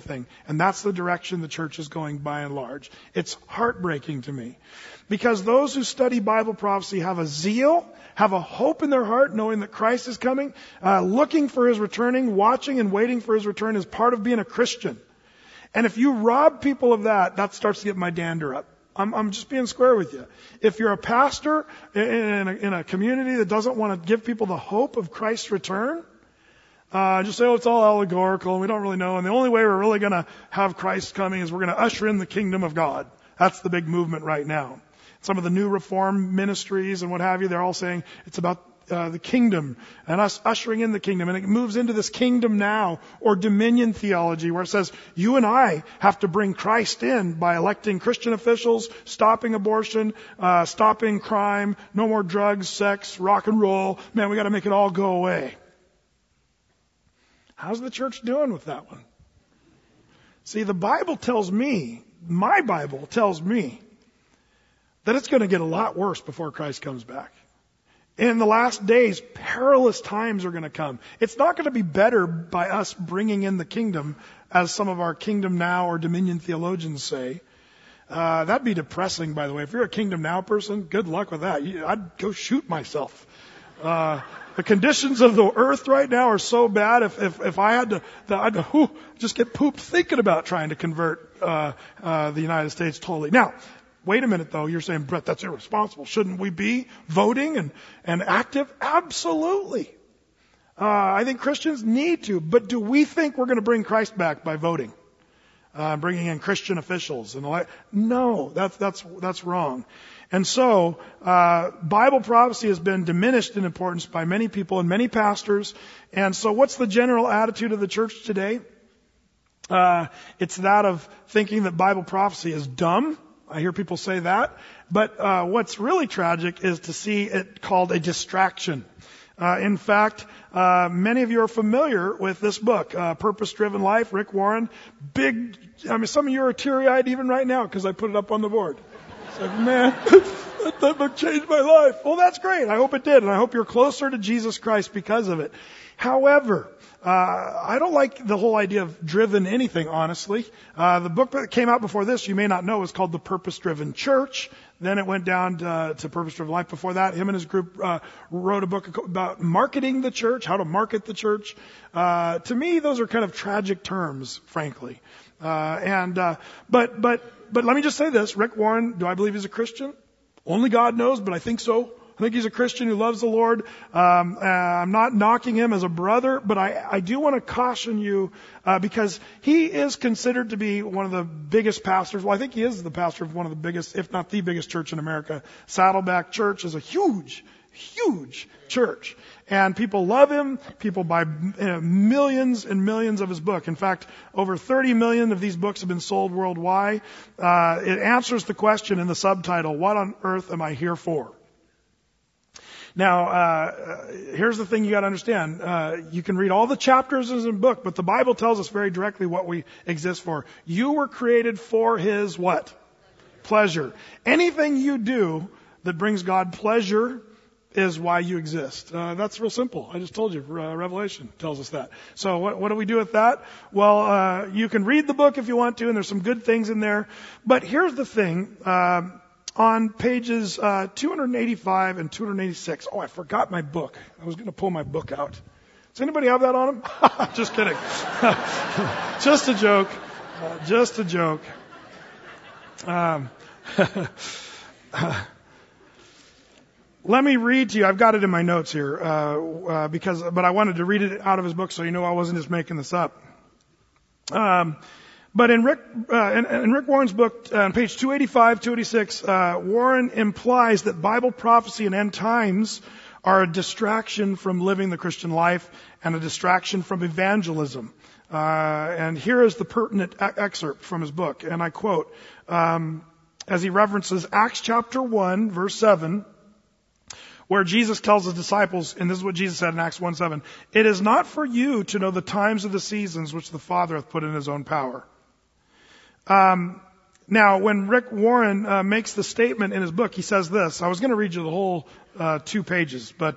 thing. And that's the direction the church is going by and large. It's heartbreaking to me. Because those who study Bible prophecy have a zeal, have a hope in their heart, knowing that Christ is coming, looking for His returning, watching and waiting for His return is part of being a Christian. And if you rob people of that, that starts to get my dander up. I'm just being square with you. If you're a pastor in a community that doesn't want to give people the hope of Christ's return, just say, oh, it's all allegorical and we don't really know. And the only way we're really going to have Christ coming is we're going to usher in the kingdom of God. That's the big movement right now. Some of the new reform ministries and what have you, they're all saying it's about the kingdom and us ushering in the kingdom. And it moves into this kingdom now or dominion theology where it says you and I have to bring Christ in by electing Christian officials, stopping abortion, stopping crime, no more drugs, sex, rock and roll. Man, we got to make it all go away. How's the church doing with that one? See, the Bible tells me, my Bible tells me, that it's going to get a lot worse before Christ comes back. In the last days, perilous times are going to come. It's not going to be better by us bringing in the kingdom, as some of our kingdom now or dominion theologians say. That'd be depressing, by the way. If you're a kingdom now person, good luck with that. I'd go shoot myself. The conditions of the earth right now are so bad. If I had to, I'd just get pooped thinking about trying to convert the United States totally. Now, wait a minute, though. You're saying, Brett, that's irresponsible. Shouldn't we be voting and active? Absolutely. I think Christians need to. But do we think we're going to bring Christ back by voting? Bringing in Christian officials and the like? No, that's wrong. And so, Bible prophecy has been diminished in importance by many people and many pastors. And so what's the general attitude of the church today? It's that of thinking that Bible prophecy is dumb. I hear people say that. But what's really tragic is to see it called a distraction. In fact, many of you are familiar with this book, Purpose Driven Life, Rick Warren. Some of you are teary-eyed even right now because I put it up on the board. It's like, man, that book changed my life. Well, that's great. I hope it did. And I hope you're closer to Jesus Christ because of it. However, I don't like the whole idea of driven anything, honestly. The book that came out before this, you may not know, is called The Purpose Driven Church. Then it went down to Purpose Driven Life. Before that, him and his group wrote a book about marketing the church, how to market the church. To me, those are kind of tragic terms, frankly. But let me just say this. Rick Warren, do I believe he's a Christian? Only God knows, but I think so. I think he's a Christian who loves the Lord. I'm not knocking him as a brother, but I do want to caution you because he is considered to be one of the biggest pastors. Well, I think he is the pastor of one of the biggest, if not the biggest church in America. Saddleback Church is a huge church. And people love him. People buy millions and millions of his book. In fact, over 30 million of these books have been sold worldwide. It answers the question in the subtitle, what on earth am I here for? Now, here's the thing you got to understand. You can read all the chapters in the book, but the Bible tells us very directly what we exist for. You were created for His what? Pleasure. Anything you do that brings God pleasure is why you exist. That's real simple. I just told you. Revelation tells us that. So what do we do with that? Well, you can read the book if you want to, and there's some good things in there. But here's the thing. On pages 285 and 286. Oh, I forgot my book. I was going to pull my book out. Does anybody have that on them? Just kidding. Just a joke. Just a joke. Let me read to you. I've got it in my notes here, but I wanted to read it out of his book so you know I wasn't just making this up. But in Rick Warren's book, on page 285, 286, Warren implies that Bible prophecy and end times are a distraction from living the Christian life and a distraction from evangelism. And here is the pertinent excerpt from his book, and I quote, as he references Acts chapter 1, verse 7, where Jesus tells his disciples, and this is what Jesus said in Acts 1:7, it is not for you to know the times of the seasons which the Father hath put in His own power. Now, when Rick Warren makes the statement in his book, he says this. I was going to read you the whole 2 pages, but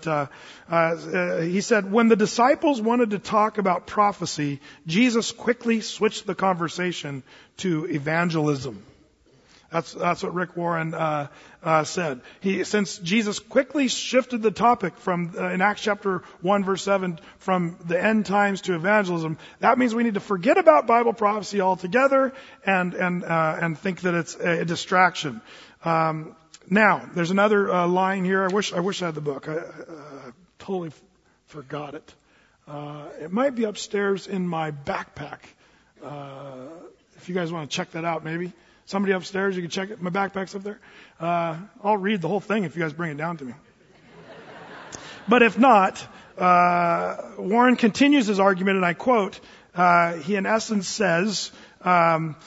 he said, when the disciples wanted to talk about prophecy, Jesus quickly switched the conversation to evangelism. That's what Rick Warren said. Since Jesus quickly shifted the topic from in Acts chapter 1 verse 7 from the end times to evangelism, that means we need to forget about Bible prophecy altogether and think that it's a distraction. Now, there's another line here. I wish I had the book. I totally forgot it. It might be upstairs in my backpack. If you guys want to check that out, maybe. Somebody upstairs, you can check it. My backpack's up there. I'll read the whole thing if you guys bring it down to me. But if not, Warren continues his argument, and I quote, he in essence says, quote,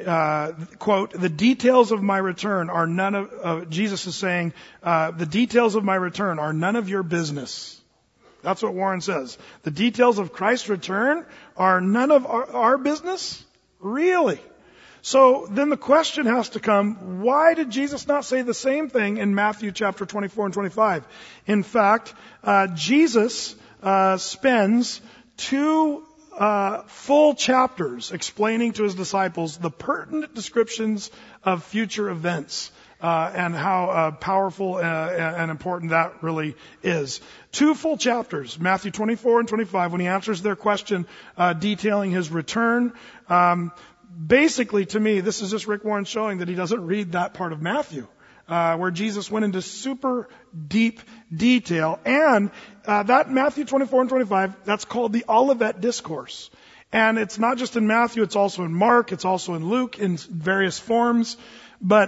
the details of my return are none of, Jesus is saying, the details of my return are none of your business. That's what Warren says. The details of Christ's return are none of our business? Really? So then the question has to come, why did Jesus not say the same thing in Matthew chapter 24 and 25? In fact, Jesus spends 2 full chapters explaining to his disciples the pertinent descriptions of future events. And how powerful and important that really is. 2 full chapters, Matthew 24 and 25, when he answers their question detailing his return. Basically, to me, this is just Rick Warren showing that he doesn't read that part of Matthew, where Jesus went into super deep detail. And that Matthew 24 and 25, that's called the Olivet Discourse. And it's not just in Matthew, it's also in Mark, it's also in Luke in various forms. But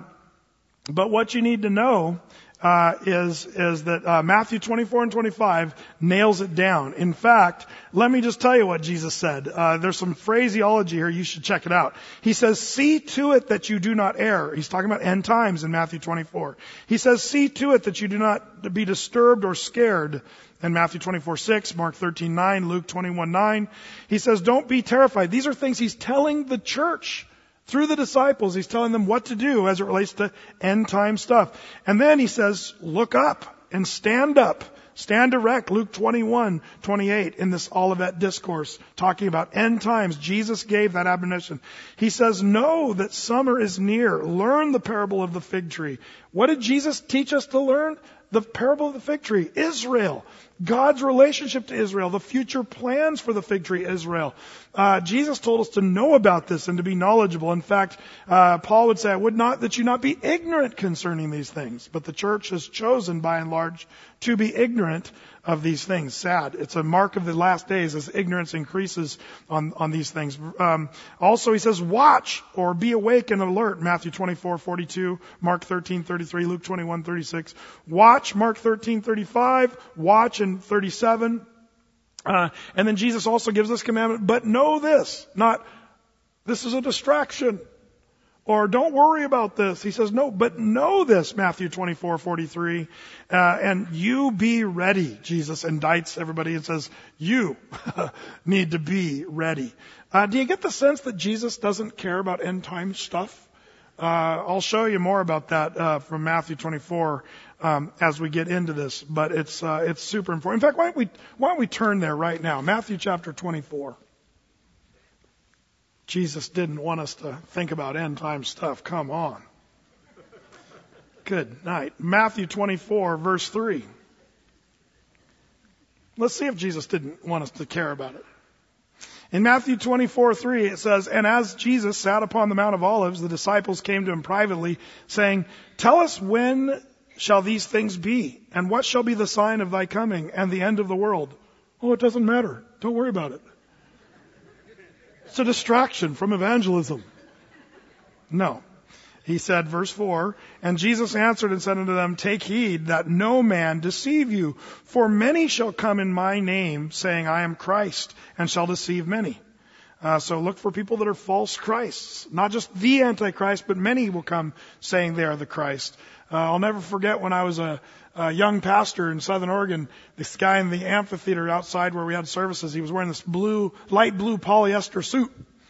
what you need to know is that Matthew 24 and 25 nails it down. In fact, let me just tell you what Jesus said. There's some phraseology here. You should check it out. He says, see to it that you do not err. He's talking about end times in Matthew 24. He says, see to it that you do not be disturbed or scared in Matthew 24:6, Mark 13:9, Luke 21:9. He says, don't be terrified. These are things he's telling the church. Through the disciples, he's telling them what to do as it relates to end time stuff. And then he says, look up and stand up. Stand erect, Luke 21:28 in this Olivet Discourse, talking about end times. Jesus gave that admonition. He says, know that summer is near. Learn the parable of the fig tree. What did Jesus teach us to learn? The parable of the fig tree. Israel. God's relationship to Israel. The future plans for the fig tree, Israel. Jesus told us to know about this and to be knowledgeable. In fact, Paul would say, I would not that you not be ignorant concerning these things. But the church has chosen, by and large, to be ignorant of these things. Sad. It's a mark of the last days as ignorance increases on these things. Also, he says, watch or be awake and alert. Matthew 24:42, Mark 13:33, Luke 21:36. Watch, Mark 13:35. Watch in 37. And then Jesus also gives this commandment, but know this, not this is a distraction. Or don't worry about this. He says, no, but know this, Matthew 24:43. And you be ready. Jesus indicts everybody and says, you need to be ready. Do you get the sense that Jesus doesn't care about end time stuff? I'll show you more about that from Matthew 24 as we get into this. But it's super important. In fact, why don't we turn there right now? Matthew chapter 24. Jesus didn't want us to think about end time stuff. Come on. Good night. Matthew 24, verse 3. Let's see if Jesus didn't want us to care about it. In Matthew 24:3, it says, and as Jesus sat upon the Mount of Olives, the disciples came to him privately, saying, tell us when shall these things be? And what shall be the sign of thy coming and the end of the world? Oh, it doesn't matter. Don't worry about it. It's a distraction from evangelism. No. He said, verse 4, and Jesus answered and said unto them, take heed that no man deceive you, for many shall come in my name, saying, I am Christ, and shall deceive many. So look for people that are false Christs. Not just the Antichrist, but many will come saying they are the Christ. I'll never forget when I was a young pastor in Southern Oregon, this guy in the amphitheater outside where we had services, he was wearing this light blue polyester suit.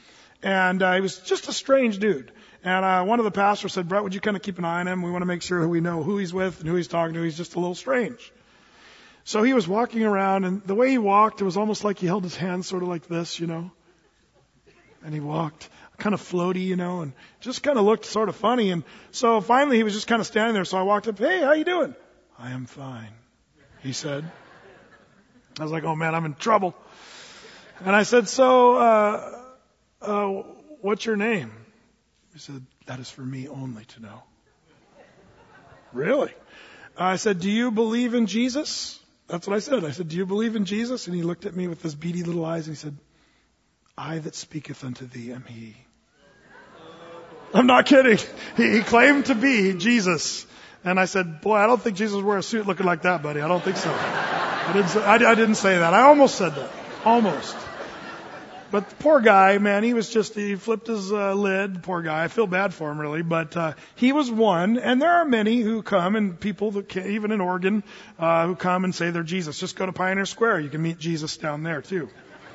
And he was just a strange dude. And one of the pastors said, Brett, would you kind of keep an eye on him? We want to make sure we know who he's with and who he's talking to. He's just a little strange. So he was walking around, and the way he walked, it was almost like he held his hands sort of like this, And he walked kind of floaty, and just kind of looked sort of funny. And so finally he was just kind of standing there. So I walked up, hey, how you doing? I am fine, he said. I was like, oh man, I'm in trouble. And I said, so, what's your name? He said, that is for me only to know. Really? I said, do you believe in Jesus? That's what I said. I said, do you believe in Jesus? And he looked at me with his beady little eyes and he said, I that speaketh unto thee am he. I'm not kidding. He claimed to be Jesus. And I said, boy, I don't think Jesus would wear a suit looking like that, buddy. I don't think so. I didn't say that. I almost said that. Almost. But the poor guy, man, he flipped his lid, poor guy. I feel bad for him, really. But he was one, and there are many who come, and people that even in Oregon, who come and say they're Jesus. Just go to Pioneer Square. You can meet Jesus down there, too.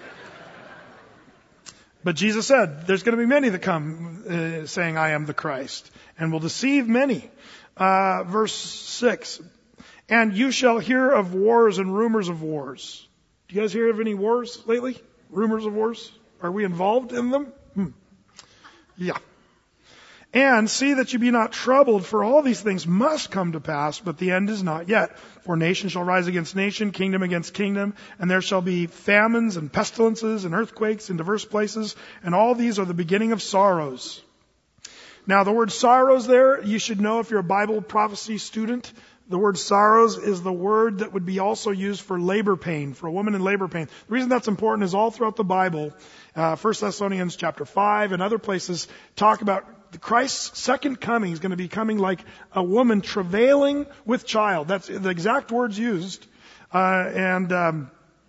But Jesus said, there's going to be many that come saying, I am the Christ, and will deceive many. Verse 6, and you shall hear of wars and rumors of wars. Do you guys hear of any wars lately? Rumors of wars? Are we involved in them? Yeah. And see that you be not troubled, for all these things must come to pass, but the end is not yet. For nation shall rise against nation, kingdom against kingdom, and there shall be famines and pestilences and earthquakes in diverse places, and all these are the beginning of sorrows. Now, the word sorrows there, you should know if you're a Bible prophecy student, the word sorrows is the word that would be also used for labor pain, for a woman in labor pain. The reason that's important is all throughout the Bible, 1 Thessalonians chapter 5 and other places talk about Christ's second coming is going to be coming like a woman travailing with child. That's the exact words used. That's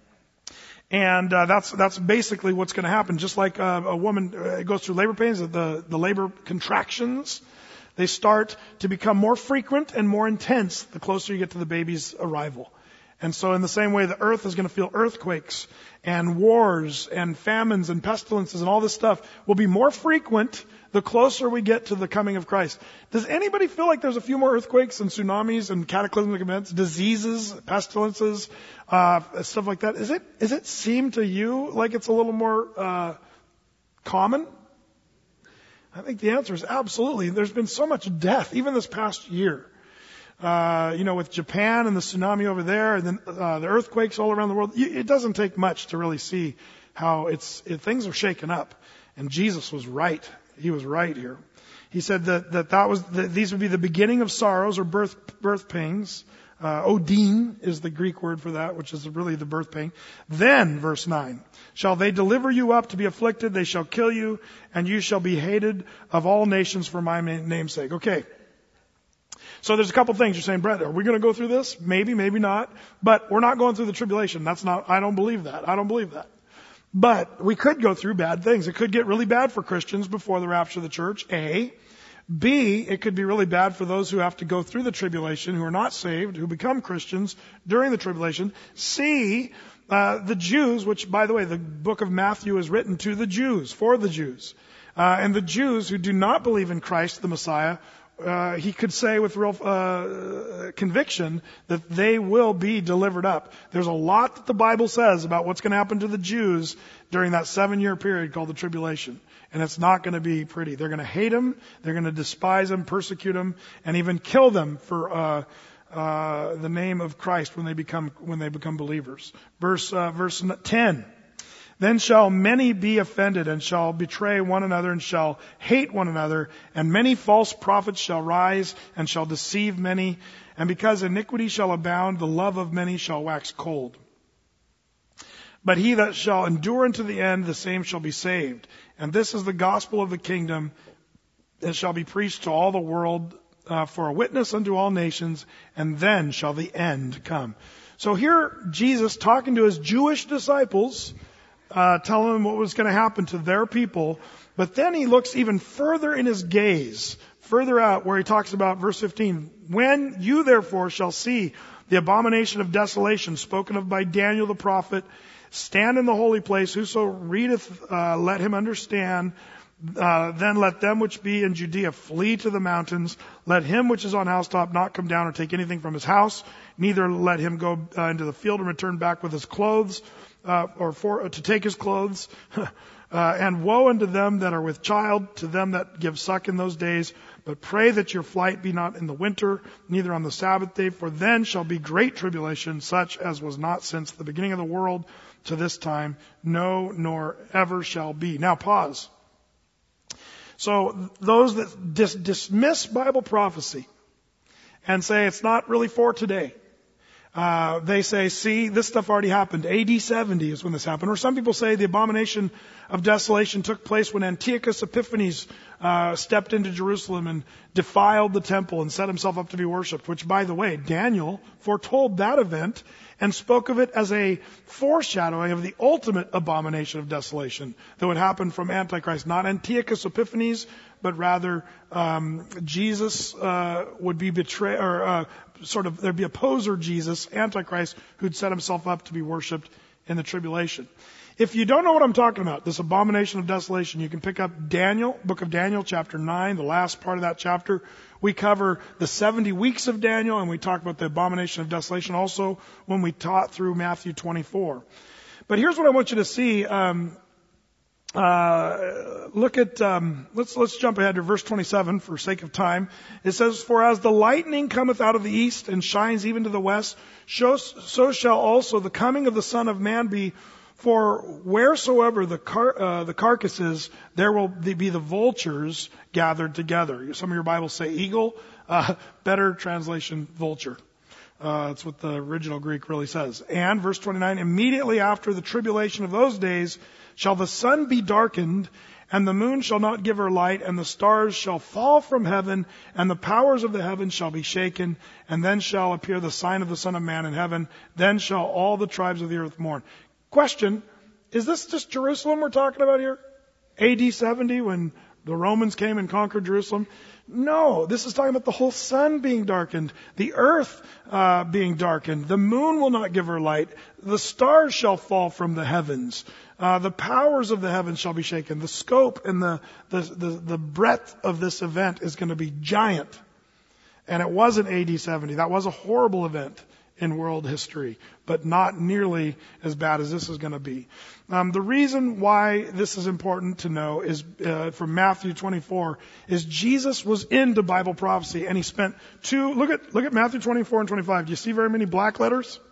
basically what's going to happen. Just like a woman goes through labor pains, the labor contractions, they start to become more frequent and more intense the closer you get to the baby's arrival. And so in the same way, the earth is going to feel earthquakes and wars and famines and pestilences and all this stuff will be more frequent the closer we get to the coming of Christ. Does anybody feel like there's a few more earthquakes and tsunamis and cataclysmic events, diseases, pestilences, stuff like that? Does it seem to you like it's a little more common? I think the answer is absolutely. There's been so much death, even this past year. With Japan and the tsunami over there, and then the earthquakes all around the world. It doesn't take much to really see how things are shaken up. And Jesus was right. He was right here. He said that these would be the beginning of sorrows or birth pains. Odin is the Greek word for that, which is really the birth pain. Then, verse 9, shall they deliver you up to be afflicted? They shall kill you, and you shall be hated of all nations for my name's sake. Okay. So there's a couple things you're saying, Brett, are we going to go through this? Maybe, maybe not. But we're not going through the tribulation. I don't believe that. I don't believe that. But we could go through bad things. It could get really bad for Christians before the rapture of the church, A. B, it could be really bad for those who have to go through the tribulation, who are not saved, who become Christians during the tribulation. C, the Jews, which, by the way, the book of Matthew is written to the Jews, for the Jews. And the Jews who do not believe in Christ, the Messiah, he could say with real conviction that they will be delivered up. There's a lot that the Bible says about what's going to happen to the Jews during that 7-year period called the tribulation. And it's not going to be pretty. They're going to hate him, they're going to despise him, persecute him, and even kill them for the name of Christ when they become believers. Verse 10. Then shall many be offended, and shall betray one another, and shall hate one another, and many false prophets shall rise, and shall deceive many. And because iniquity shall abound, the love of many shall wax cold. But he that shall endure unto the end, the same shall be saved. And this is the gospel of the kingdom, that shall be preached to all the world for a witness unto all nations, and then shall the end come. So here, Jesus talking to his Jewish disciples, telling them what was going to happen to their people. But then he looks even further in his gaze, further out, where he talks about verse 15. When you therefore shall see the abomination of desolation spoken of by Daniel the prophet, Stand in the holy place. Whoso readeth, let him understand. Then let them which be in Judea flee to the mountains. Let him which is on housetop not come down or take anything from his house. Neither let him go into the field and return back with his clothes, to take his clothes. And woe unto them that are with child, to them that give suck in those days. But pray that your flight be not in the winter, neither on the Sabbath day, for then shall be great tribulation, such as was not since the beginning of the world to this time, no, nor ever shall be. Now pause. So those that dismiss Bible prophecy and say it's not really for today, they say, see, this stuff already happened. AD 70 is when this happened. Or some people say the abomination of desolation took place when Antiochus Epiphanes stepped into Jerusalem and defiled the temple and set himself up to be worshipped, which, by the way, Daniel foretold that event and spoke of it as a foreshadowing of the ultimate abomination of desolation that would happen from Antichrist. Not Antiochus Epiphanes, but rather Jesus would be betrayed, or there'd be opposer Jesus, Antichrist, who'd set himself up to be worshipped in the tribulation. If you don't know what I'm talking about, this abomination of desolation, you can pick up Daniel, book of Daniel, chapter 9, the last part of that chapter. We cover the 70 weeks of Daniel, and we talk about the abomination of desolation also when we taught through Matthew 24. But here's what I want you to see. Look at, let's jump ahead to verse 27 for sake of time. It says, for as the lightning cometh out of the east and shines even to the west, so shall also the coming of the Son of Man be. For wheresoever the carcass is, there will be the vultures gathered together. Some of your Bibles say eagle. Better translation, vulture. That's what the original Greek really says. And verse 29, immediately after the tribulation of those days shall the sun be darkened, and the moon shall not give her light, and the stars shall fall from heaven, and the powers of the heavens shall be shaken, and then shall appear the sign of the Son of Man in heaven. Then shall all the tribes of the earth mourn. Question, is this just Jerusalem we're talking about here? AD 70 when the Romans came and conquered Jerusalem? No, this is talking about the whole sun being darkened, the earth being darkened. The moon will not give her light. The stars shall fall from the heavens. The powers of the heavens shall be shaken. The scope and the breadth of this event is going to be giant. And it wasn't AD 70. That was a horrible event in world history, but not nearly as bad as this is going to be. The reason why this is important to know is from Matthew 24 is Jesus was into Bible prophecy, and he spent look at Matthew 24 and 25. Do you see very many black letters?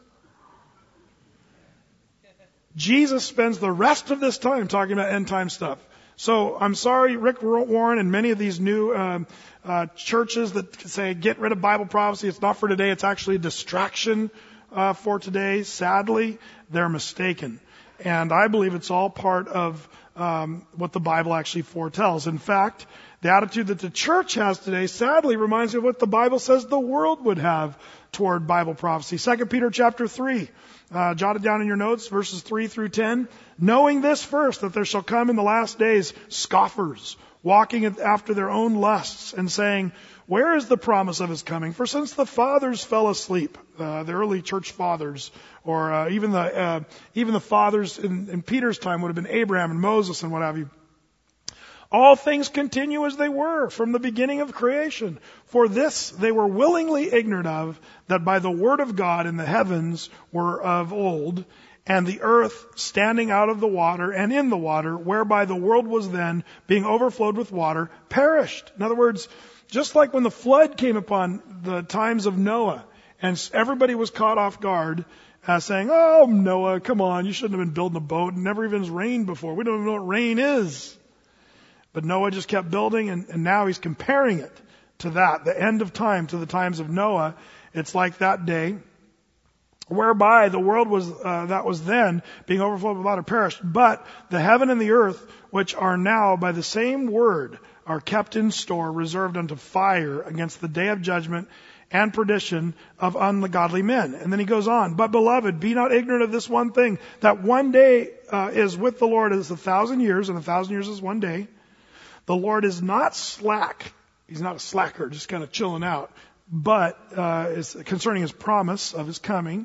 Jesus spends the rest of this time talking about end time stuff. So I'm sorry, Rick Warren and many of these new churches that say get rid of Bible prophecy. It's not for today. It's actually a distraction for today. Sadly, they're mistaken. And I believe it's all part of what the Bible actually foretells. In fact, the attitude that the church has today sadly reminds me of what the Bible says the world would have toward Bible prophecy. 2 Peter chapter 3. Jot it down in your notes, verses 3 through 10. Knowing this first, that there shall come in the last days scoffers, walking after their own lusts, and saying, where is the promise of his coming? For since the fathers fell asleep, the early church fathers, or even the fathers in Peter's time would have been Abraham and Moses and what have you. All things continue as they were from the beginning of creation. For this they were willingly ignorant of, that by the word of God in the heavens were of old, and the earth standing out of the water and in the water, whereby the world was then, being overflowed with water, perished. In other words, just like when the flood came upon the times of Noah, and everybody was caught off guard, saying, oh, Noah, come on, you shouldn't have been building a boat. It never even has rained before. We don't even know what rain is. But Noah just kept building, and now he's comparing it to that, the end of time, to the times of Noah. It's like that day, whereby the world was that was then being overflowed with water perished. But the heaven and the earth, which are now by the same word, are kept in store, reserved unto fire against the day of judgment and perdition of ungodly men. And then he goes on, but beloved, be not ignorant of this one thing, that one day is with the Lord as 1,000 years, and 1,000 years is one day. The Lord is not slack. He's not a slacker, just kind of chilling out. But is concerning his promise of his coming,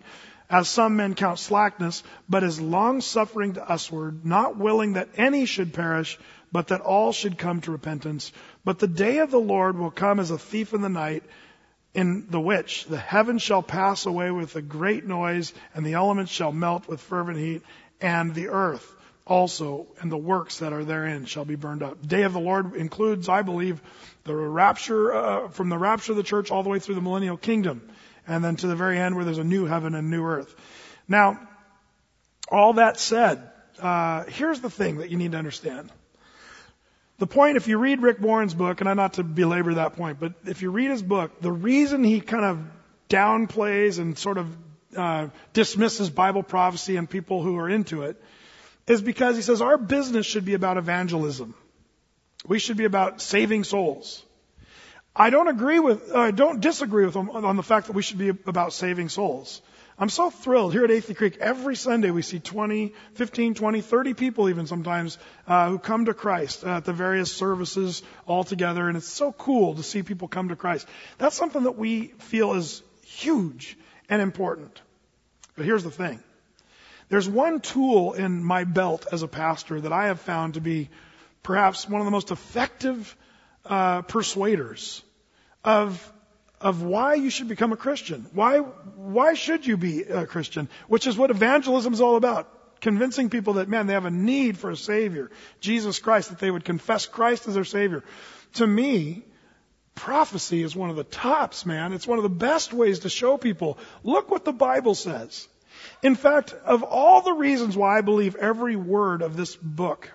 as some men count slackness, but is long-suffering to usward, not willing that any should perish, but that all should come to repentance. But the day of the Lord will come as a thief in the night, in the which the heavens shall pass away with a great noise, and the elements shall melt with fervent heat, and the earth also and the works that are therein shall be burned up. Day of the Lord includes, I believe, the rapture, from the rapture of the church all the way through the millennial kingdom, and then to the very end where there's a new heaven and new earth. Now, all that said, here's the thing that you need to understand. The point, if you read Rick Warren's book, and I'm not to belabor that point, but if you read his book, the reason he kind of downplays and sort of dismisses Bible prophecy and people who are into it is because he says our business should be about evangelism. We should be about saving souls. I don't disagree with him on the fact that we should be about saving souls. I'm so thrilled. Here at Athey Creek, every Sunday we see 15, 20, 30 people even sometimes who come to Christ at the various services all together. And it's so cool to see people come to Christ. That's something that we feel is huge and important. But here's the thing. There's one tool in my belt as a pastor that I have found to be perhaps one of the most effective persuaders of why you should become a Christian. Why should you be a Christian? Which is what evangelism is all about. Convincing people that, man, they have a need for a Savior, Jesus Christ, that they would confess Christ as their Savior. To me, prophecy is one of the tops, man. It's one of the best ways to show people, look what the Bible says. In fact, of all the reasons why I believe every word of this book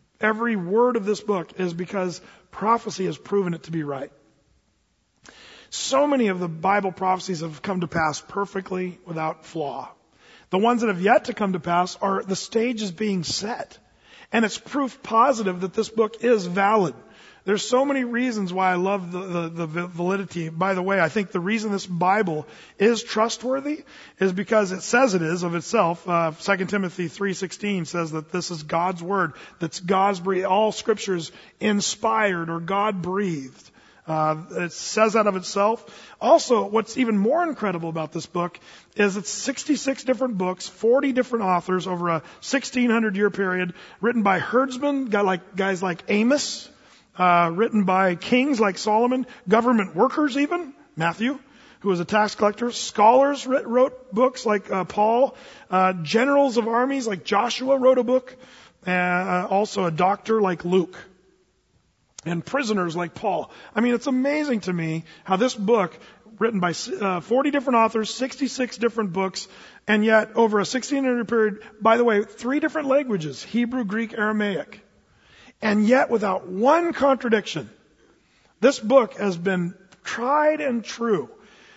is because prophecy has proven it to be right. So many of the Bible prophecies have come to pass perfectly without flaw. The ones that have yet to come to pass are the stage is being set. And it's proof positive that this book is valid. There's so many reasons why I love the validity. By the way, I think the reason this Bible is trustworthy is because it says it is of itself. 2 Timothy 3:16 says that this is God's word. That's God's breathed. All scripture is inspired or God breathed. It says that of itself. Also, what's even more incredible about this book is it's 66 different books, 40 different authors over a 1600-year period, written by herdsmen, guys like Amos, written by kings like Solomon, government workers even, Matthew, who was a tax collector. Scholars wrote books like Paul. Generals of armies like Joshua wrote a book. Also a doctor like Luke. And prisoners like Paul. I mean, it's amazing to me how this book, written by 40 different authors, 66 different books, and yet over a 1600 period, by the way, 3 different languages, Hebrew, Greek, Aramaic. And yet without one contradiction. This book has been tried and true.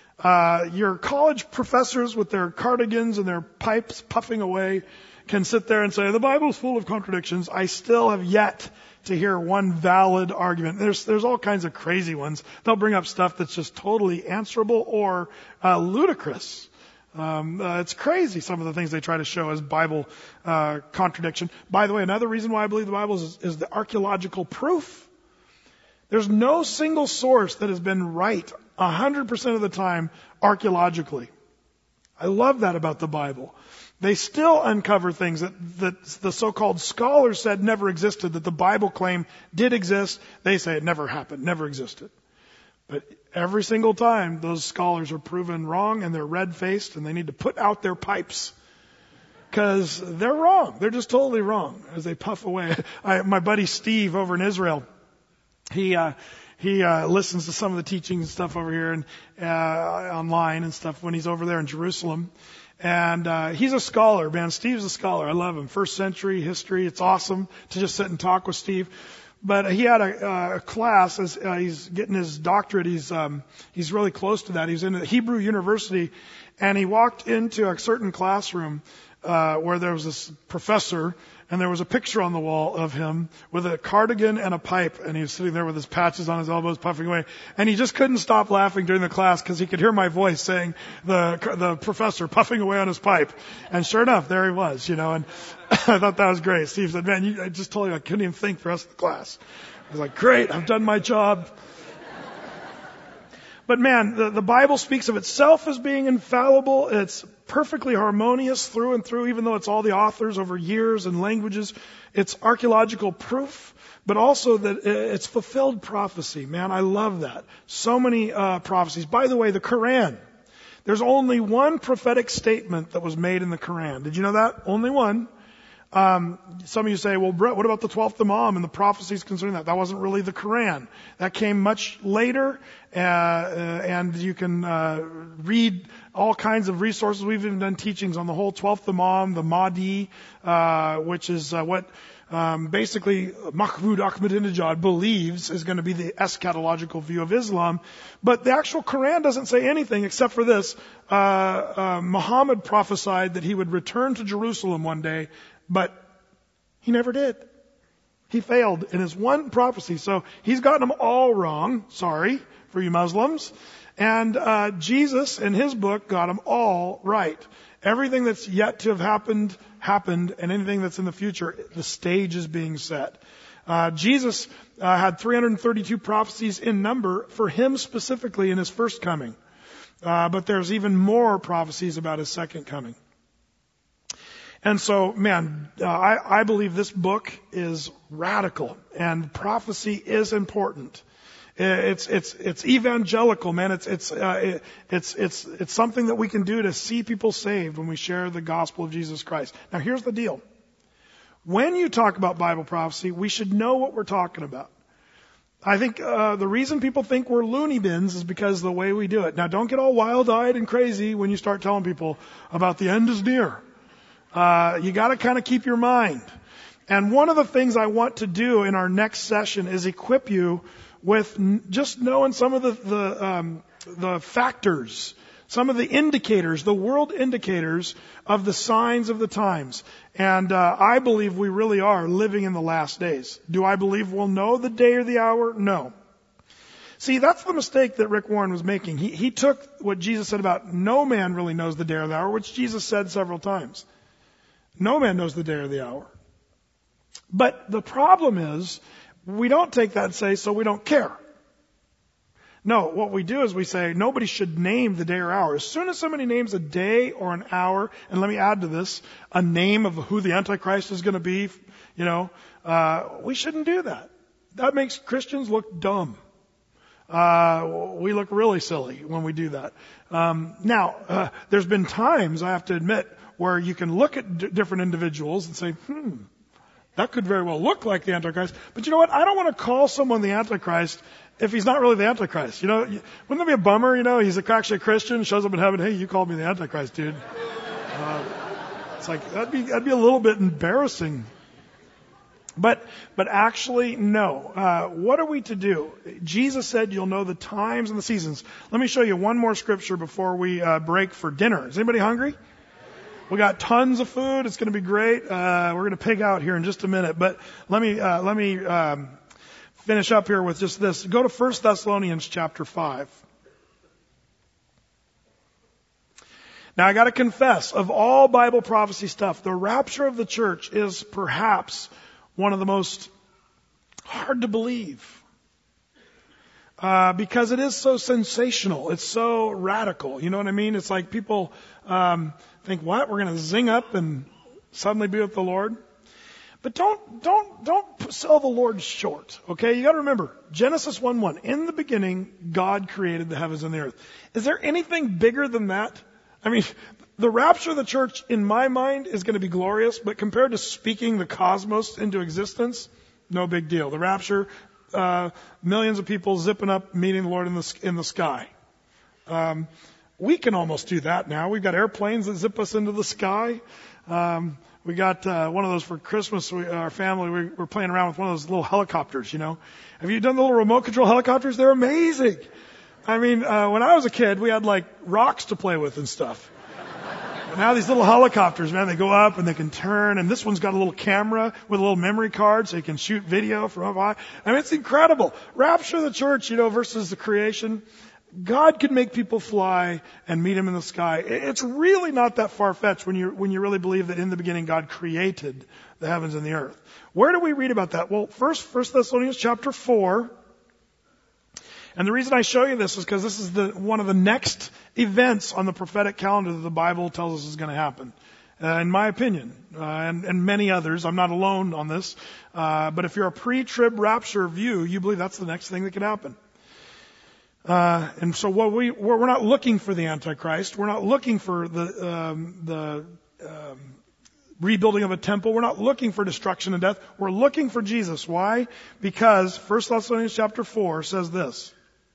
Your college professors with their cardigans and their pipes puffing away can sit there and say, the Bible's full of contradictions. I still have yet to hear one valid argument. There's all kinds of crazy ones. They'll bring up stuff that's just totally answerable or ludicrous. It's crazy, some of the things they try to show as Bible contradiction. By the way, another reason why I believe the Bible is the archaeological proof. There's no single source that has been right 100% of the time archaeologically. I love that about the Bible. They still uncover things that the so-called scholars said never existed, that the Bible claimed did exist. They say it never happened, never existed. But every single time, those scholars are proven wrong, and they're red-faced, and they need to put out their pipes. Because they're wrong. They're just totally wrong as they puff away. My buddy Steve over in Israel, he listens to some of the teaching and stuff over here and online and stuff when he's over there in Jerusalem. And he's a scholar, man. Steve's a scholar. I love him. First century history. It's awesome to just sit and talk with Steve. But he had a class as he's getting his doctorate. He's really close to that. He's in a Hebrew university, and he walked into a certain classroom where there was this professor, and there was a picture on the wall of him with a cardigan and a pipe, and he was sitting there with his patches on his elbows, puffing away. And he just couldn't stop laughing during the class because he could hear my voice saying the professor puffing away on his pipe. And sure enough, there he was, and I thought that was great. Steve said, man, I just told you I couldn't even think the rest of the class. I was like, great, I've done my job. But man, the Bible speaks of itself as being infallible. It's perfectly harmonious through and through, even though it's all the authors over years and languages. It's archaeological proof, but also that it's fulfilled prophecy. Man, I love that. So many prophecies. By the way, the Quran. There's only one prophetic statement that was made in the Quran. Did you know that? Only one. Some of you say, well, Brett, what about the 12th Imam and the prophecies concerning that? That wasn't really the Quran. That came much later, and you can read all kinds of resources. We've even done teachings on the whole 12th Imam, the Mahdi, which is what basically Mahmoud Ahmadinejad believes is going to be the eschatological view of Islam. But the actual Quran doesn't say anything except for this. Muhammad prophesied that he would return to Jerusalem one day, but he never did. He failed in his one prophecy. So he's gotten them all wrong. Sorry for you Muslims. And Jesus in his book got them all right. Everything that's yet to have happened, and anything that's in the future, the stage is being set. Jesus had 332 prophecies in number for him specifically in his first coming. But there's even more prophecies about his second coming. And so, man, I believe this book is radical, and prophecy is important. It's evangelical, man. It's something that we can do to see people saved when we share the gospel of Jesus Christ. Now, here's the deal. When you talk about Bible prophecy, we should know what we're talking about. I think the reason people think we're loony bins is because of the way we do it. Now, don't get all wild-eyed and crazy when you start telling people about the end is near. You got to kind of keep your mind. And one of the things I want to do in our next session is equip you with just knowing some of the factors, some of the indicators, the world indicators of the signs of the times. And I believe we really are living in the last days. Do I believe we'll know the day or the hour? No. See, that's the mistake that Rick Warren was making. He took what Jesus said about no man really knows the day or the hour, which Jesus said several times. No man knows the day or the hour. But the problem is, we don't take that and say, so we don't care. No, what we do is we say, nobody should name the day or hour. As soon as somebody names a day or an hour, and let me add to this, a name of who the Antichrist is going to be, we shouldn't do that. That makes Christians look dumb. We look really silly when we do that. Now, there's been times, I have to admit, where you can look at different individuals and say, that could very well look like the Antichrist. But you know what? I don't want to call someone the Antichrist if he's not really the Antichrist. Wouldn't that be a bummer? He's actually a Christian, shows up in heaven, hey, you called me the Antichrist, dude. It's like, that'd be a little bit embarrassing. But actually, no. What are we to do? Jesus said you'll know the times and the seasons. Let me show you one more scripture before we break for dinner. Is anybody hungry? We got tons of food. It's going to be great. We're going to pig out here in just a minute. But let me finish up here with just this. Go to 1 Thessalonians chapter 5. Now, I got to confess, of all Bible prophecy stuff, the rapture of the church is perhaps one of the most hard to believe. Because it is so sensational. It's so radical. You know what I mean? It's like people think, what? We're going to zing up and suddenly be with the Lord? But don't sell the Lord short. Okay? You got to remember, Genesis 1:1. In the beginning, God created the heavens and the earth. Is there anything bigger than that? I mean, the rapture of the church, in my mind, is going to be glorious, but compared to speaking the cosmos into existence, no big deal. The rapture, millions of people zipping up, meeting the Lord in the sky. We can almost do that now. We've got airplanes that zip us into the sky. We got one of those for Christmas. Our family, we're playing around with one of those little helicopters, Have you done the little remote control helicopters? They're amazing. I mean, when I was a kid, we had like rocks to play with and stuff. But now these little helicopters, man, they go up and they can turn. And this one's got a little camera with a little memory card so you can shoot video from up high. I mean, it's incredible. Rapture of the church, versus the creation. God can make people fly and meet him in the sky. It's really not that far-fetched when you really believe that in the beginning God created the heavens and the earth. Where do we read about that? Well, first 1 Thessalonians chapter 4. And the reason I show you this is because this is one of the next events on the prophetic calendar that the Bible tells us is going to happen. In my opinion, and many others, I'm not alone on this, but if you're a pre-trib rapture view, you believe that's the next thing that could happen. And so we're not looking for the Antichrist. We're not looking for the rebuilding of a temple. We're not looking for destruction and death. We're looking for Jesus. Why? Because 1 Thessalonians chapter 4 says this.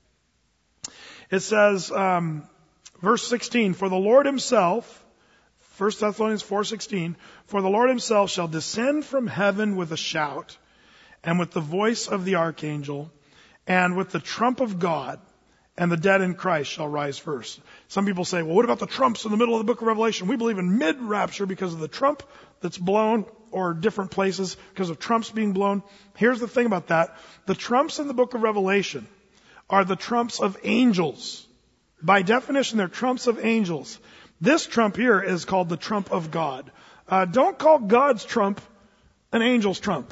It says, verse 16, for the Lord himself, 1 Thessalonians 4:16, for the Lord himself shall descend from heaven with a shout, and with the voice of the archangel, and with the trump of God, and the dead in Christ shall rise first. Some people say, well, what about the trumps in the middle of the book of Revelation? We believe in mid-rapture because of the trump that's blown, or different places because of trumps being blown. Here's the thing about that. The trumps in the book of Revelation are the trumps of angels. By definition, they're trumps of angels. This trump here is called the trump of God. Don't call God's trump an angel's trump.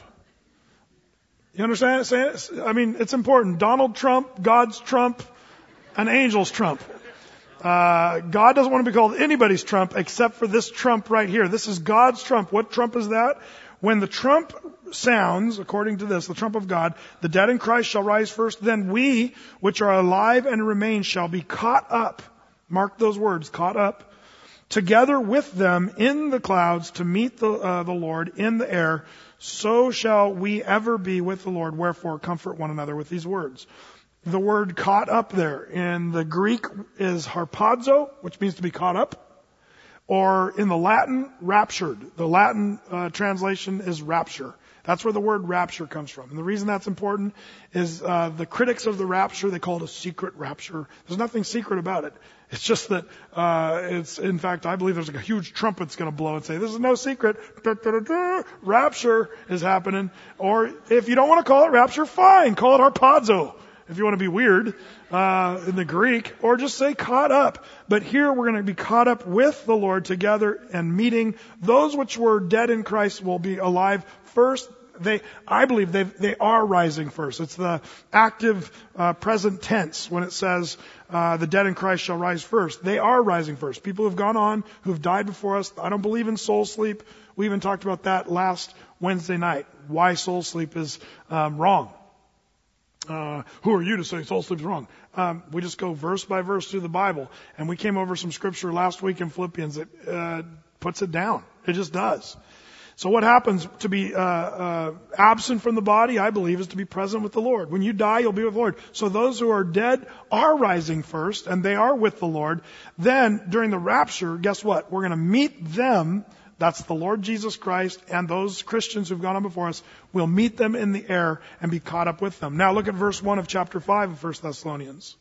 You understand? I mean, it's important. Donald Trump, God's trump, an angel's trump. God doesn't want to be called anybody's trump except for this trump right here. This is God's trump. What trump is that? When the trump sounds, according to this, the trump of God, the dead in Christ shall rise first. Then we, which are alive and remain, shall be caught up. Mark those words, caught up. Together with them in the clouds to meet the Lord in the air. So shall we ever be with the Lord. Wherefore comfort one another with these words. The word caught up there in the Greek is harpazo, which means to be caught up. Or in the Latin, raptured. The Latin translation is rapture. That's where the word rapture comes from. And the reason that's important is the critics of the rapture, they call it a secret rapture. There's nothing secret about it. It's just that it's, in fact, I believe there's a huge trumpet that's going to blow and say, this is no secret. Rapture is happening. Or if you don't want to call it rapture, fine. Call it harpazo. If you want to be weird, in the Greek, or just say caught up. But here we're going to be caught up with the Lord together and meeting. Those which were dead in Christ will be alive first. I believe they are rising first. It's the active, present tense when it says, the dead in Christ shall rise first. They are rising first. People who've gone on, who've died before us. I don't believe in soul sleep. We even talked about that last Wednesday night. Why soul sleep is, wrong. Who are you to say soul sleep is wrong? We just go verse by verse through the Bible. And we came over some scripture last week in Philippians that puts it down. It just does. So what happens to be absent from the body, I believe, is to be present with the Lord. When you die, you'll be with the Lord. So those who are dead are rising first, and they are with the Lord. Then, during the rapture, guess what? We're going to meet them. That's the Lord Jesus Christ and those Christians who've gone on before us. We'll meet them in the air and be caught up with them. Now look at verse 1 of chapter 5 of 1 Thessalonians.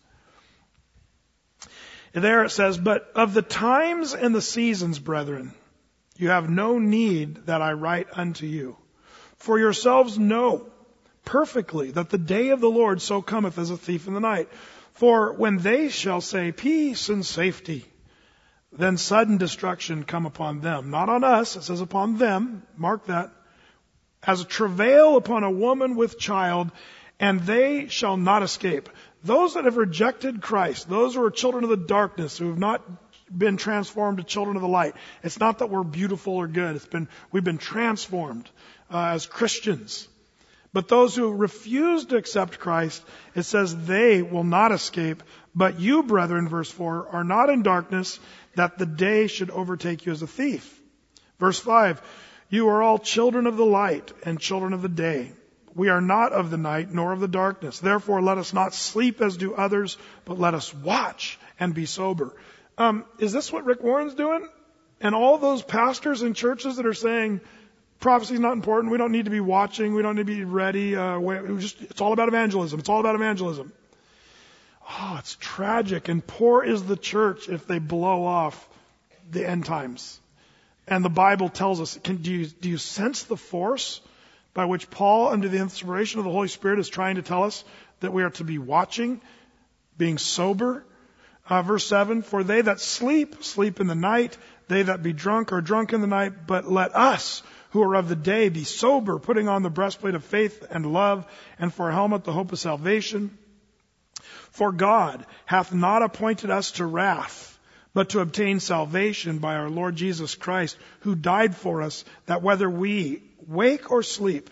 There it says, but of the times and the seasons, brethren, you have no need that I write unto you. For yourselves know perfectly that the day of the Lord so cometh as a thief in the night. For when they shall say peace and safety, then sudden destruction come upon them. Not on us, it says upon them. Mark that. As a travail upon a woman with child, and they shall not escape. Those that have rejected Christ, those who are children of the darkness, who have not been transformed to children of the light. It's not that we're beautiful or good. We've been transformed as Christians. But those who refuse to accept Christ, it says they will not escape. But you, brethren, verse 4, are not in darkness, that the day should overtake you as a thief. Verse 5, you are all children of the light and children of the day. We are not of the night nor of the darkness. Therefore, let us not sleep as do others, but let us watch and be sober. Is this what Rick Warren's doing? And all those pastors and churches that are saying prophecy is not important. We don't need to be watching. We don't need to be ready. It's all about evangelism. It's all about evangelism. Oh, it's tragic. And poor is the church if they blow off the end times. And the Bible tells us, do you sense the force by which Paul, under the inspiration of the Holy Spirit, is trying to tell us that we are to be watching, being sober? Verse 7, for they that sleep, sleep in the night. They that be drunk are drunk in the night. But let us, who are of the day, be sober, putting on the breastplate of faith and love, and for a helmet the hope of salvation. For God hath not appointed us to wrath, but to obtain salvation by our Lord Jesus Christ, who died for us, that whether we wake or sleep,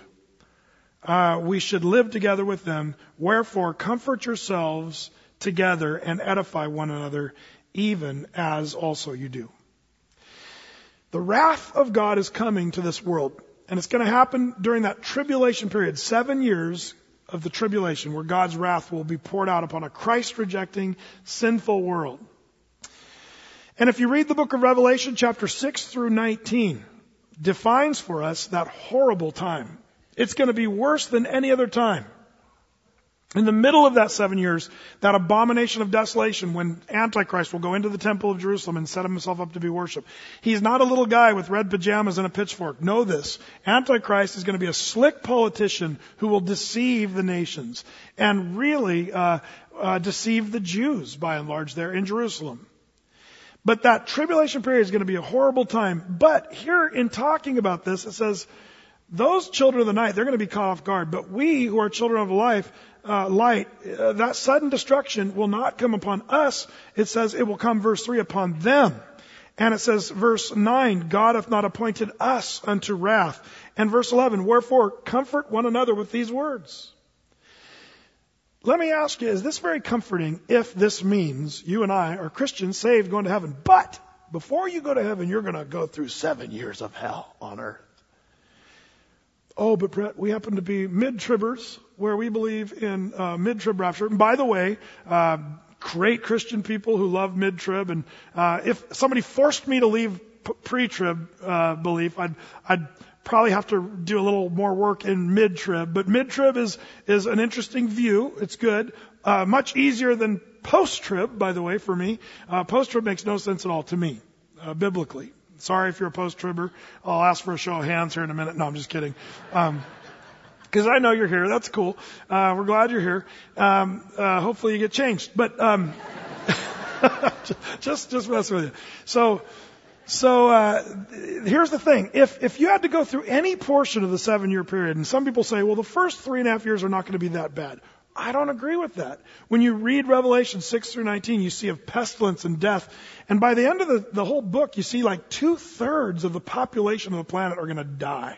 we should live together with them. Wherefore, comfort yourselves together and edify one another, even as also you do. The wrath of God is coming to this world, and it's going to happen during that tribulation period, 7 years of the tribulation, where God's wrath will be poured out upon a Christ-rejecting, sinful world. And if you read the book of Revelation, chapter 6 through 19, defines for us that horrible time. It's going to be worse than any other time. In the middle of that 7 years, that abomination of desolation, when Antichrist will go into the temple of Jerusalem and set himself up to be worshipped. He's not a little guy with red pajamas and a pitchfork. Know this. Antichrist is going to be a slick politician who will deceive the nations and really deceive the Jews, by and large, there in Jerusalem. But that tribulation period is going to be a horrible time. But here in talking about this, it says, those children of the night, they're going to be caught off guard. But we who are children of light, that sudden destruction will not come upon us. It says it will come, verse 3, upon them. And it says, verse 9, God hath not appointed us unto wrath. And verse 11, wherefore comfort one another with these words. Let me ask you, is this very comforting if this means you and I are Christians saved going to heaven? But before you go to heaven, you're going to go through 7 years of hell on earth. Oh, but Brett, we happen to be mid-tribbers, where we believe in mid-trib rapture. And by the way, great Christian people who love mid-trib. And if somebody forced me to leave pre-trib belief, I'd probably have to do a little more work in mid-trib. But mid-trib is an interesting view. It's good. Much easier than post-trib, by the way, for me. Post-trib makes no sense at all to me, biblically. Sorry if you're a post-tribber. I'll ask for a show of hands here in a minute. No, I'm just kidding. Because I know you're here. That's cool. We're glad you're here. Hopefully you get changed. But just messing with you. So here's the thing. If you had to go through any portion of the 7-year period, and some people say, well, the first 3.5 years are not going to be that bad. I don't agree with that. When you read Revelation 6 through 19, you see of pestilence and death. And by the end of the whole book, you see like 2/3 of the population of the planet are going to die.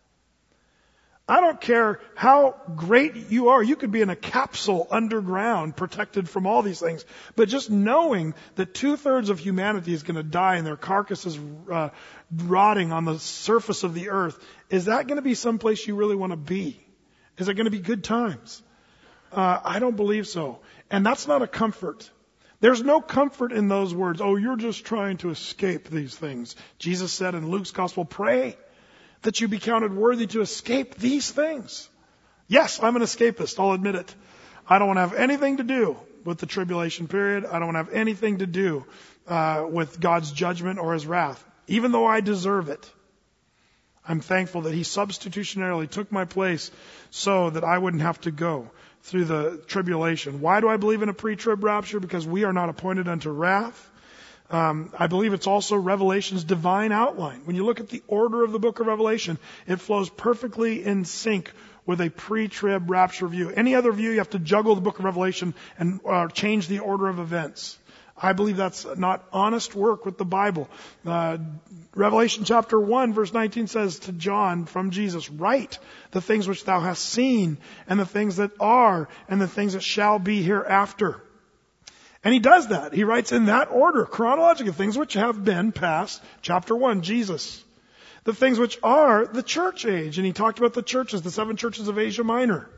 I don't care how great you are. You could be in a capsule underground, protected from all these things. But just knowing that 2/3 of humanity is going to die and their carcasses rotting on the surface of the earth, is that going to be someplace you really want to be? Is it going to be good times? I don't believe so. And that's not a comfort. There's no comfort in those words. Oh, you're just trying to escape these things. Jesus said in Luke's gospel, pray that you be counted worthy to escape these things. Yes, I'm an escapist. I'll admit it. I don't want to have anything to do with the tribulation period. I don't want to have anything to do with God's judgment or his wrath, even though I deserve it. I'm thankful that he substitutionarily took my place so that I wouldn't have to go through the tribulation. Why do I believe in a pre-trib rapture? Because we are not appointed unto wrath. I believe it's also Revelation's divine outline. When you look at the order of the book of Revelation, it flows perfectly in sync with a pre-trib rapture view. Any other view, you have to juggle the book of Revelation and change the order of events. I believe that's not honest work with the Bible. Revelation chapter 1 verse 19 says to John from Jesus, write the things which thou hast seen and the things that are and the things that shall be hereafter. And he does that. He writes in that order, chronologically, things which have been past, chapter 1, Jesus. The things which are the church age. And he talked about the churches, the 7 churches of Asia Minor.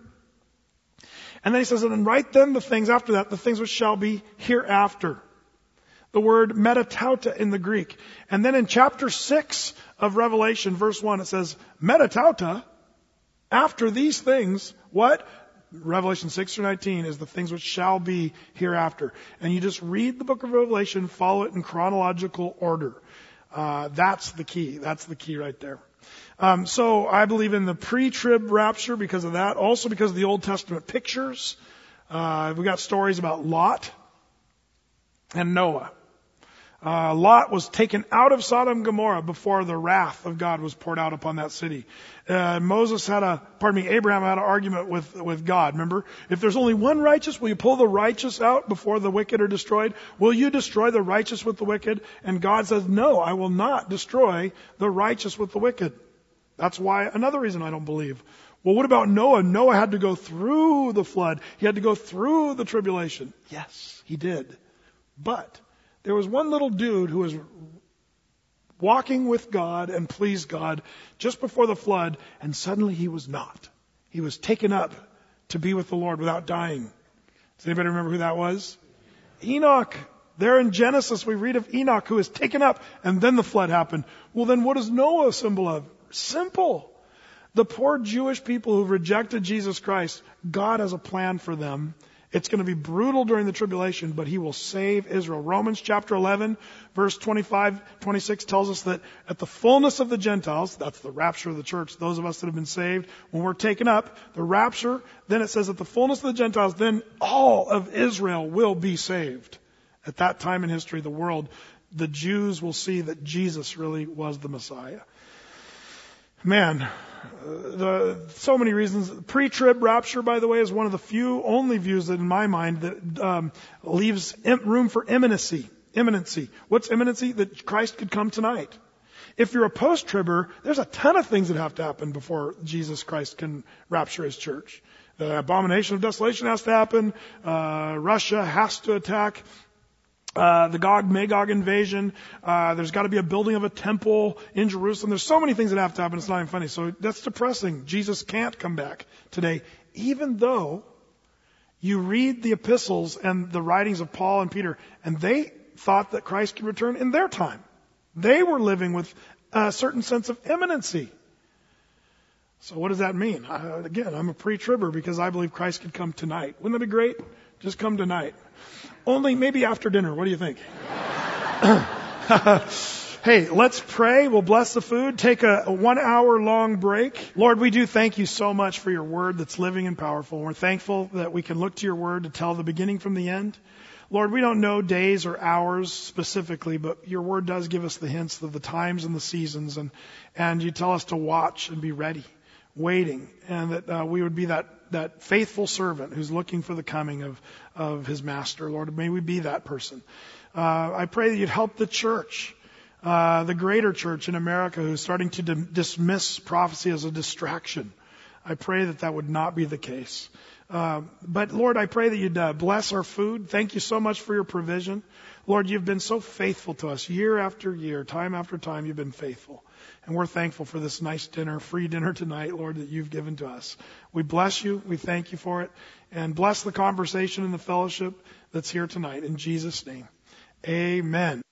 And then he says, and write then the things after that, the things which shall be hereafter. The word metatauta in the Greek. And then in chapter 6 of Revelation, verse 1, it says, metatauta, after these things, what? Revelation 6 through 19 is the things which shall be hereafter. And you just read the book of Revelation, follow it in chronological order. That's the key. That's the key right there. So I believe in the pre-trib rapture because of that. Also because of the Old Testament pictures. We got stories about Lot and Noah. Lot was taken out of Sodom and Gomorrah before the wrath of God was poured out upon that city. Abraham had an argument with God. Remember, if there's only one righteous, will you pull the righteous out before the wicked are destroyed? Will you destroy the righteous with the wicked? And God says, no, I will not destroy the righteous with the wicked. That's why, another reason I don't believe. Well, what about Noah? Noah had to go through the flood. He had to go through the tribulation. Yes, he did. But there was one little dude who was walking with God and pleased God just before the flood, and suddenly he was not. He was taken up to be with the Lord without dying. Does anybody remember who that was? Enoch. There in Genesis, we read of Enoch who was taken up, and then the flood happened. Well, then what is Noah a symbol of? Simple. The poor Jewish people who rejected Jesus Christ, God has a plan for them. It's going to be brutal during the tribulation, but he will save Israel. Romans chapter 11, verse 25, 26 tells us that at the fullness of the Gentiles, that's the rapture of the church, those of us that have been saved, when we're taken up, the rapture, then it says at the fullness of the Gentiles, then all of Israel will be saved. At that time in history, the world, the Jews will see that Jesus really was the Messiah. Man, so many reasons. Pre-trib rapture, by the way, is one of the only views that in my mind that leaves room for imminency. What's imminency? That Christ could come tonight. If you're a post-tribber, there's a ton of things that have to happen before Jesus Christ can rapture his church. The abomination of desolation has to happen. Russia has to attack. The Gog-Magog invasion. There's got to be a building of a temple in Jerusalem. There's so many things that have to happen. It's not even funny. So that's depressing. Jesus can't come back today, even though you read the epistles and the writings of Paul and Peter, and they thought that Christ could return in their time. They were living with a certain sense of imminency. So what does that mean? Again, I'm a pre-tribber because I believe Christ could come tonight. Wouldn't that be great? Just come tonight. Only maybe after dinner. What do you think? Hey, let's pray. We'll bless the food. Take a 1 hour long break. Lord, we do thank you so much for your word that's living and powerful. We're thankful that we can look to your word to tell the beginning from the end. Lord, we don't know days or hours specifically, but your word does give us the hints of the times and the seasons. And you tell us to watch and be ready, waiting, and that we would be that faithful servant who's looking for the coming of his master. Lord, may we be that person. I pray that you'd help the church, the greater church in America who's starting to dismiss prophecy as a distraction. I pray that would not be the case. But Lord, I pray that you'd bless our food. Thank you so much for your provision. Lord, you've been so faithful to us year after year, time after time, you've been faithful. And we're thankful for this nice dinner, free dinner tonight, Lord, that you've given to us. We bless you. We thank you for it. And bless the conversation and the fellowship that's here tonight. In Jesus' name, amen.